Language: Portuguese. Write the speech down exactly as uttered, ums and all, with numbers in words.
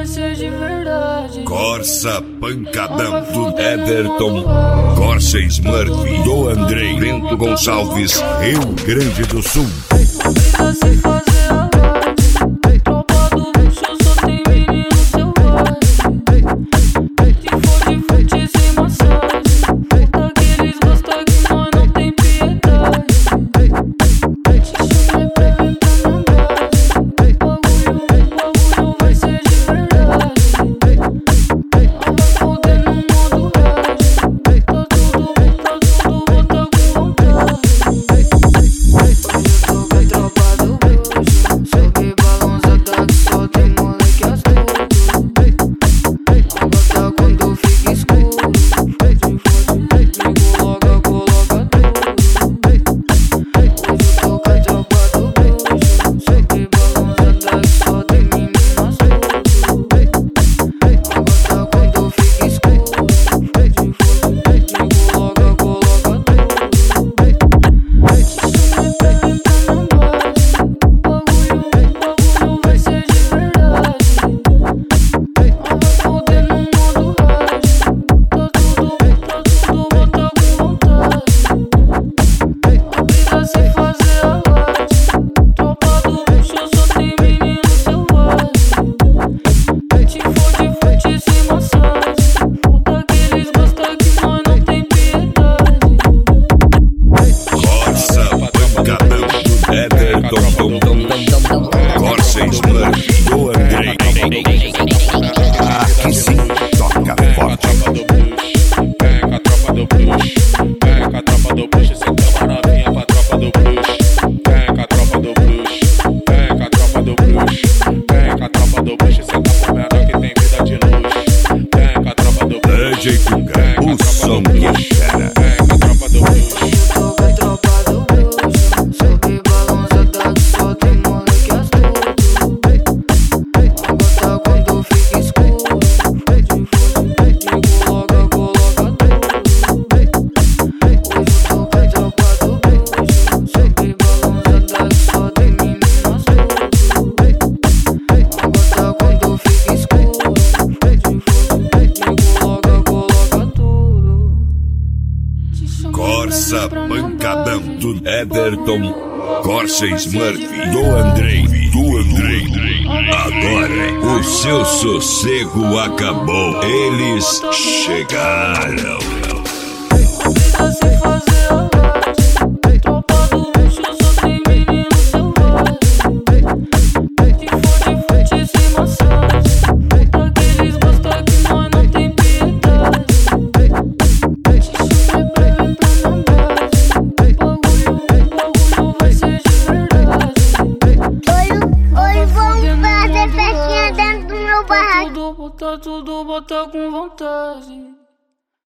vai ser de verdade. Corsa Pancadão do Ederton, Corsa Smurf do Andrei, Bento Gonçalves, Rio Grande do Sul. Não precisa se fazer a live. Tropa do luxo, só tem menino selvagem. Se for de frente sem massagem, puta que eles gostam que nós não tem piedade. Te chamei pra entrar na base. Bagulho, bagulho vai ser de verdade. Ela vai foder no modo hard. Tá tudo, tá tudo, bota com vontade. Tropa do bruxo, sobe balançada que só tem moleque astuto. Agora quando fica escuro, digo logo, coloca tudo. Hoje eu tô com a tropa do bruxo, sobe balançada que só tem menino astuto. Agora quando fica escuro, digo logo, coloca tudo. Te chamei pra entrar na base. Bagulho, bagulho vai ser de verdade. Ela vai foder no modo hard. Tá tudo, tá tudo, bota com vontade. Não precisa se fazer a live. Tropa do luxo, só tem menino selvagem. Se for de frente sem massagem, puta que eles gostam que nós não tem piedade. Corsa Pancadão do Ederton, Corsa Smurf do Andrei. Aqui sim, toca forte. Vem com a tropa do bruxo, vem com a tropa do bruxo, cê toma novinha pra tropa do bruxo. Vem com a tropa do bruxo, vem com a tropa do bruxo, vem com a tropa do bruxo, cê tá com menor que tem vida de luxo. Vem com a tropa do bruxo, D J Tuga, o som que espera. vem com a tropa do bruxo. Eu tô com a tropa do bruxo, sobe balançada que só tem moleque astuto. Agora quando fica escuro, digo logo, coloca tudo. Hoje eu tô com a tropa do bruxo, sobe balançada que só tem menino astuto. Agora quando fica escuro, digo logo, coloca tudo. Te chamei pra Corsa entrar na Pancadão base. do Ederton, Corsa Smurf do Andrei, do Andrei. Agora o seu sossego acabou, eles chegaram. Não precisa se fazer a live. Tropa do luxo, só tem menino selvagem. Se for de frente sem massagem, puta que eles gostam que nós não tem piedade. Te chamei pra entrar na base. Bagulho, bagulho vai ser de verdade. Hoje vamos fazer festinha dentro do meu barraco. Tudo, bota tudo, bota com vontade.